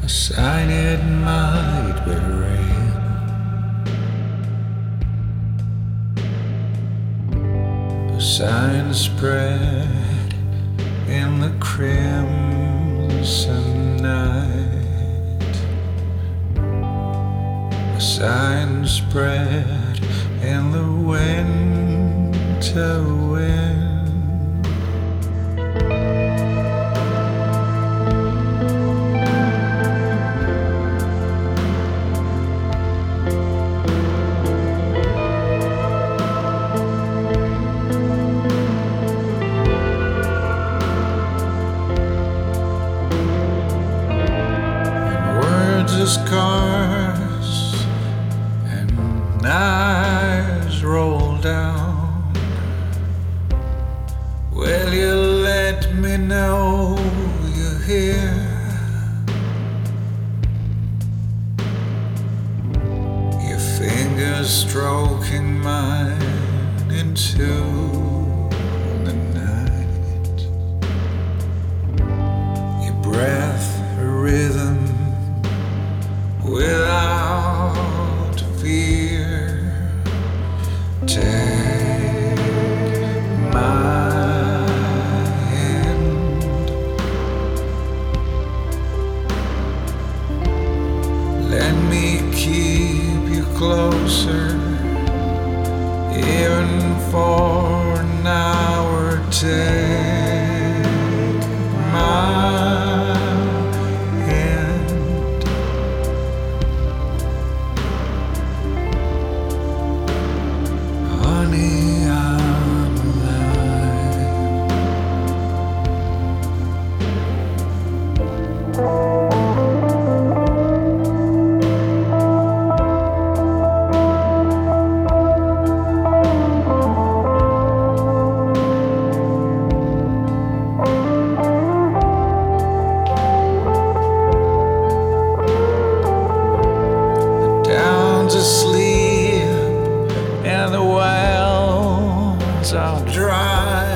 A sign it might be rain. A sign spread in the crimson night. A sign spread in the winter wind. Scars and eyes roll down. Will you let me know you're here? Your fingers stroking mine into the night. Your breath a rhythm without fear. Take my hand. Let me keep you closer, even for an hour. Take my asleep and the wells are dry.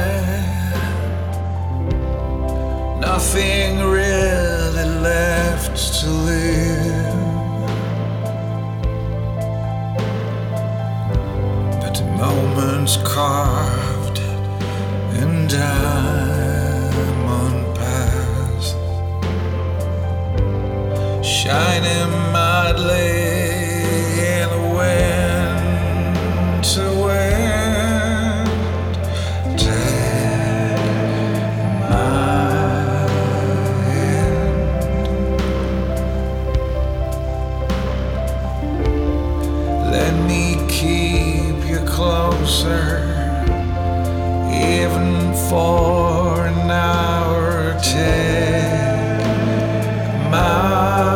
Nothing really left to live but the moments carved in diamond paths, shining madly in the winter wind. Take my hand. Let me keep you closer, even for an hour. Take my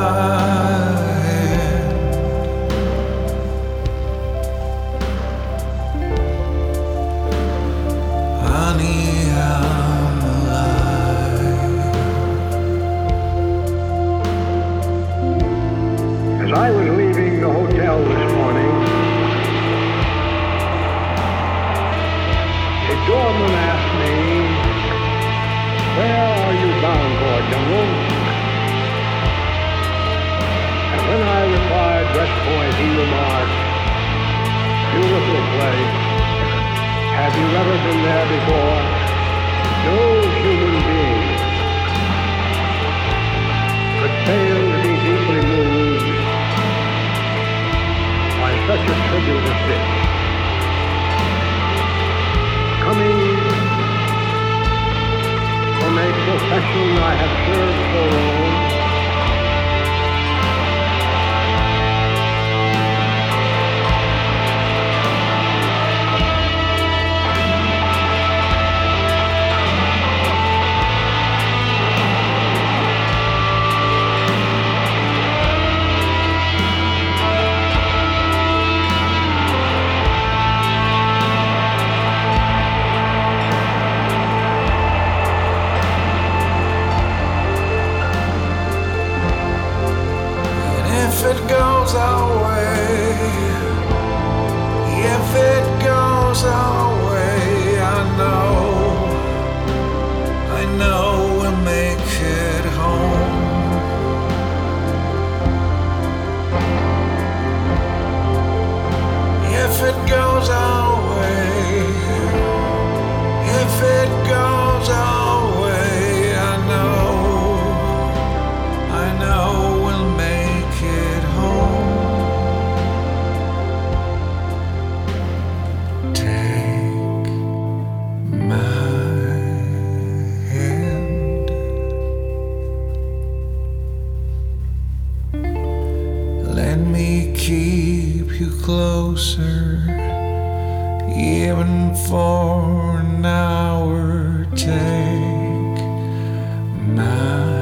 I was leaving the hotel this morning, a doorman asked me, "Where are you bound for, General?" And when I replied, "West Point," he remarked, "Beautiful place. Have you ever been there before? No human being could fail to be deeply moved by such a tribute as this. Coming from a profession I have served so long, it goes our way, if it goes our way, I know we'll make it home. Let me keep you closer, even for an hour. Take my